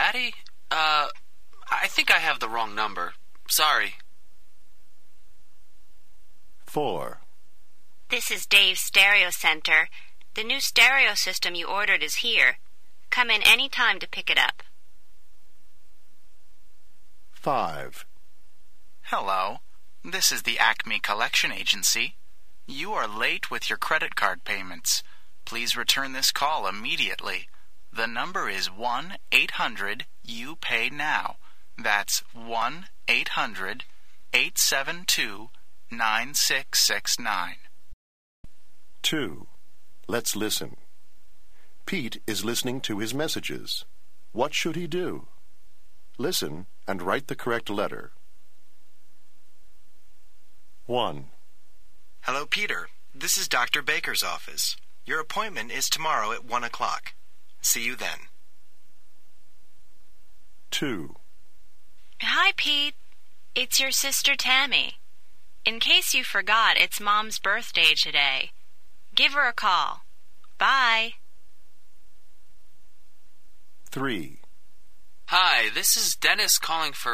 Daddy? I think I have the wrong number. Sorry. 4. This is Dave's Stereo Center. The new stereo system you ordered is here. Come in any time to pick it up. 5. Hello. This is the Acme Collection Agency. You are late with your credit card payments. Please return this call immediately. The number is 1-800-YOU-PAY-NOW. That's 1-800-872-9669. 2. Let's listen. Pete is listening to his messages. What should he do? Listen and write the correct letter. 1. Hello, Peter. This is Dr. Baker's office. Your appointment is tomorrow at 1 o'clock. See you then. 2. Hi, Pete. It's your sister Tammy. In case you forgot, it's Mom's birthday today. Give her a call. Bye. 3. Hi, this is Dennis calling for